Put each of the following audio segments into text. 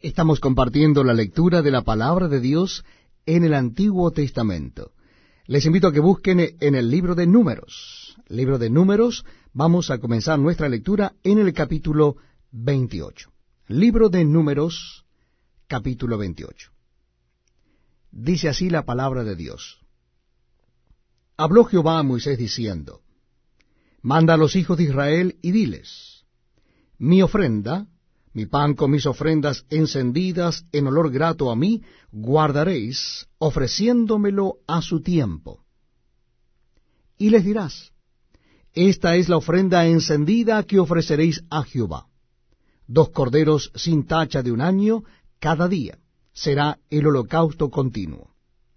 Estamos compartiendo la lectura de la palabra de Dios en el Antiguo Testamento. Les invito a que busquen en el libro de Números. Libro de Números, vamos a comenzar nuestra lectura en el capítulo 28. Libro de Números, capítulo 28. Dice así la palabra de Dios. Habló Jehová a Moisés diciendo, manda a los hijos de Israel y diles, mi ofrenda, mi pan con mis ofrendas encendidas en olor grato a mí, guardaréis, ofreciéndomelo a su tiempo. Y les dirás, esta es la ofrenda encendida que ofreceréis a Jehová. 2 corderos sin tacha de un año cada día, será el holocausto continuo.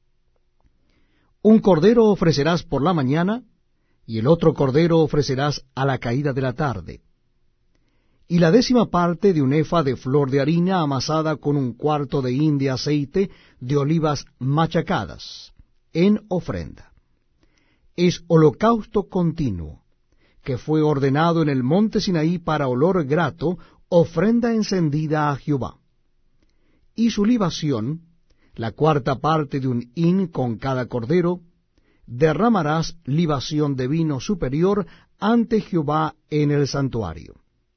1 cordero ofrecerás por la mañana, y el otro cordero ofrecerás a la caída de la tarde. Y la 10ª parte de un efa de flor de harina amasada con 1/4 de hin de aceite de olivas machacadas, en ofrenda. Es holocausto continuo, que fue ordenado en el monte Sinaí para olor grato, ofrenda encendida a Jehová. Y su libación, la 4ª parte de un hin con cada cordero, derramarás libación de vino superior ante Jehová en el santuario.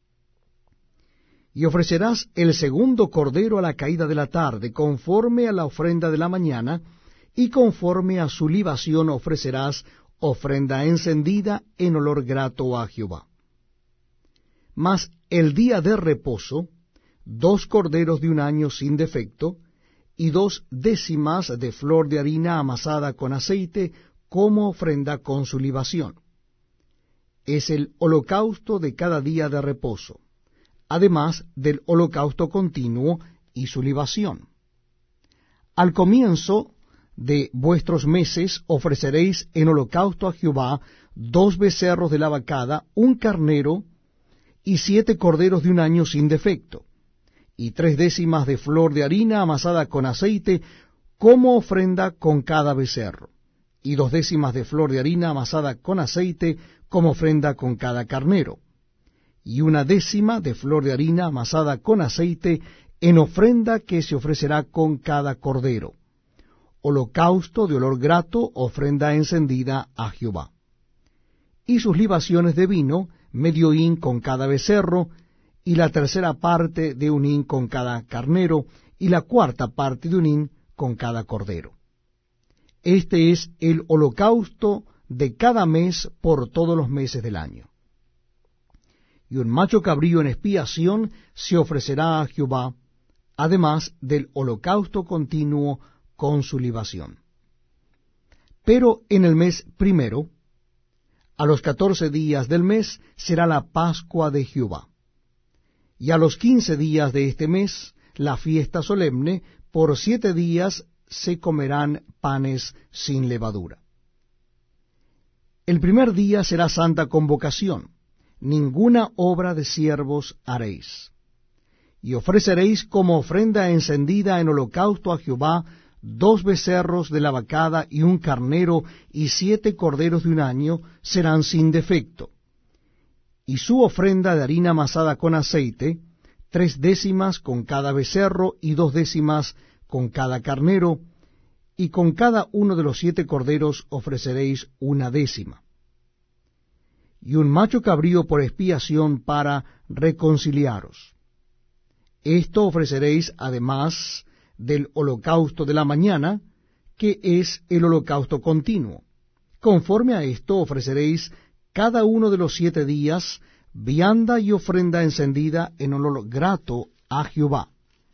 Y ofrecerás el 2º cordero a la caída de la tarde, conforme a la ofrenda de la mañana, y conforme a su libación ofrecerás ofrenda encendida en olor grato a Jehová. Mas el día de reposo, 2 corderos de un año sin defecto, y 2 décimas de flor de harina amasada con aceite, como ofrenda con su libación. Es el holocausto de cada día de reposo, además del holocausto continuo y su libación. Al comienzo de vuestros meses ofreceréis en holocausto a Jehová 2 becerros de la vacada, 1 carnero, y 7 corderos de un año sin defecto, y 3 décimas de flor de harina amasada con aceite, como ofrenda con cada becerro, y 2 décimas de flor de harina amasada con aceite, como ofrenda con cada carnero, y 1 décima de flor de harina amasada con aceite, en ofrenda que se ofrecerá con cada cordero, holocausto de olor grato, ofrenda encendida a Jehová. Y sus libaciones de vino, medio hin con cada becerro, y la 3ª parte de un hin con cada carnero, y la 4ª parte de un hin con cada cordero. Este es el holocausto de cada mes por todos los meses del año. Y un macho cabrío en expiación se ofrecerá a Jehová, además del holocausto continuo con su libación. Pero en el mes primero, a los 14 días del mes, será la Pascua de Jehová. Y a los 15 días de este mes, la fiesta solemne, por 7 días se comerán panes sin levadura. El primer día será santa convocación, ninguna obra de siervos haréis. Y ofreceréis como ofrenda encendida en holocausto a Jehová 2 becerros de la vacada y 1 carnero, y 7 corderos de un año serán sin defecto. Y su ofrenda de harina amasada con aceite, 3 décimas con cada becerro, y 2 décimas con cada carnero, y con cada uno de los 7 corderos ofreceréis 1 décima. Y un macho cabrío por expiación para reconciliaros. Esto ofreceréis además del holocausto de la mañana, que es el holocausto continuo. Conforme a esto ofreceréis cada uno de los 7 días vianda y ofrenda encendida en olor grato a Jehová.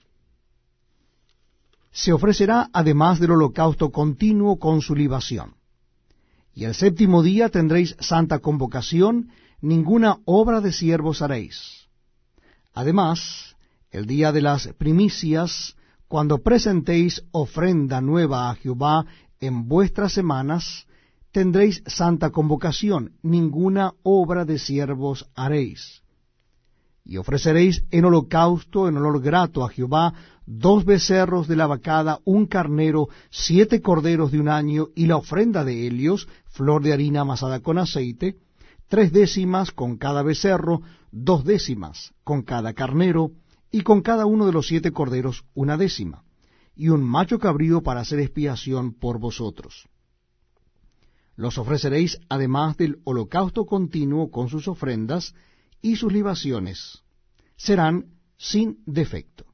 Se ofrecerá además del holocausto continuo con su libación. Y el 7º día tendréis santa convocación, ninguna obra de siervos haréis. Además, el día de las primicias, cuando presentéis ofrenda nueva a Jehová en vuestras semanas, tendréis santa convocación, ninguna obra de siervos haréis. Y ofreceréis en holocausto, en olor grato a Jehová, 2 becerros de la vacada, 1 carnero, 7 corderos de un año, y la ofrenda de helios, flor de harina amasada con aceite, 3 décimas con cada becerro, 2 décimas con cada carnero, y con cada uno de los 7 corderos una décima, y un macho cabrío para hacer expiación por vosotros. Los ofreceréis además del holocausto continuo con sus ofrendas y sus libaciones. Serán sin defecto.